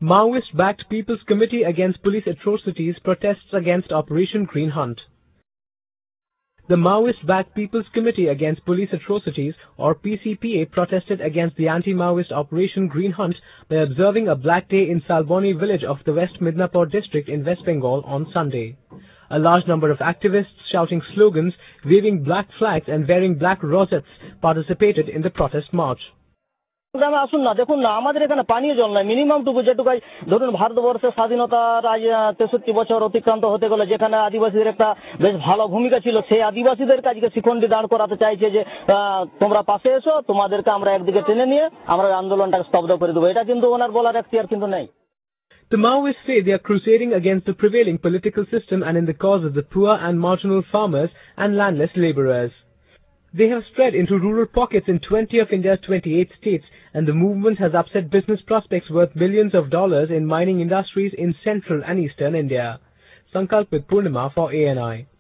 Maoist-backed People's Committee Against Police Atrocities protests against Operation Green Hunt. The Maoist-backed People's Committee Against Police Atrocities, or PCPA, protested against the anti-Maoist Operation Green Hunt by observing a Black Day in Salboni village of the West Midnapore district in West Bengal on Sunday. A large number of activists shouting slogans, waving black flags and wearing black rosettes participated in the protest march. আসুন না, দেখুন না, আমাদের এখানে পানীয় জল নাই, minimum টুকু যেটুকু ধরুন ভারতবর্ষের স্বাধীনতার আজ 63 বছর অতিক্রান্ত হতে গেলে যেখানে আদিবাসীদের একটা বেশ ভালো ভূমিকা ছিল, সেই আদিবাসীদেরকে আজকে শিখণ্ডি দাঁড় করাতে চাইছে যে তোমরা পাশে এসো, তোমাদেরকে আমরা একদিকে টেনে নিয়ে আমরা আন্দোলনটাকে স্তব্ধ করে দেবো। এটা কিন্তু ওনার বলার এখতিয়ার কিন্তু নেই। The Maoists say they are crusading against the prevailing political system and in the cause of the poor and marginal farmers and landless laborers. They have spread into rural pockets in 20 of India's 28 states, and the movement has upset business prospects worth millions of dollars in mining industries in central and eastern India. Sankalp with Purnima for ANI.